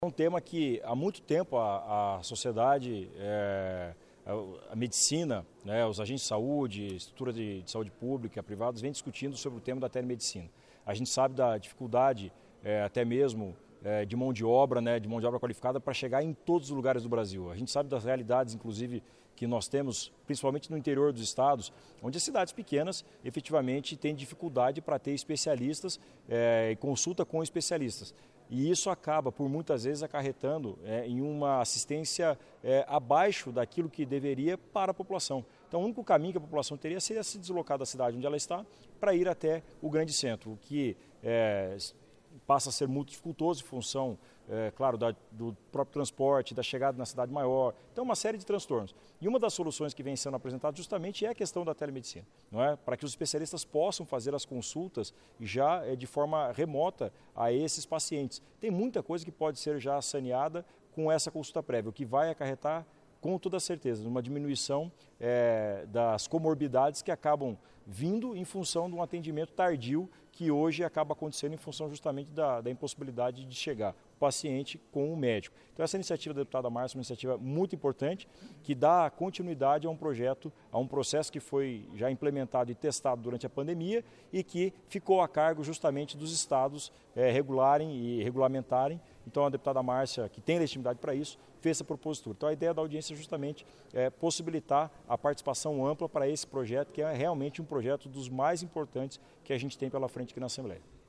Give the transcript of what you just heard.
É um tema que há muito tempo a sociedade, a medicina, né, os agentes de saúde, estrutura de saúde pública, privados, vem discutindo sobre o tema da telemedicina. A gente sabe da dificuldade até mesmo de mão de obra, né, de mão de obra qualificada para chegar em todos os lugares do Brasil. A gente sabe das realidades, inclusive, que nós temos, principalmente no interior dos estados, onde as cidades pequenas efetivamente têm dificuldade para ter especialistas e consulta com especialistas. E isso acaba, por muitas vezes, acarretando em uma assistência abaixo daquilo que deveria para a população. Então, o único caminho que a população teria seria se deslocar da cidade onde ela está para ir até o grande centro, o que passa a ser muito dificultoso em função, claro, do próprio transporte, da chegada na cidade maior. Então, uma série de transtornos. E uma das soluções que vem sendo apresentada justamente é a questão da telemedicina, não é? Para que os especialistas possam fazer as consultas já de forma remota a esses pacientes. Tem muita coisa que pode ser já saneada com essa consulta prévia, o que vai acarretar, com toda certeza, uma diminuição das comorbidades que acabam vindo em função de um atendimento tardio que hoje acaba acontecendo em função justamente da impossibilidade de chegar o paciente com o médico. Então essa iniciativa da deputada Márcia é uma iniciativa muito importante que dá continuidade a um projeto, a um processo que foi já implementado e testado durante a pandemia e que ficou a cargo justamente dos estados regularem e regulamentarem. Então a deputada Márcia, que tem legitimidade para isso, fez essa propositura. Então a ideia da audiência é justamente possibilitar a participação ampla para esse projeto, que é realmente um projeto dos mais importantes que a gente tem pela frente aqui na Assembleia.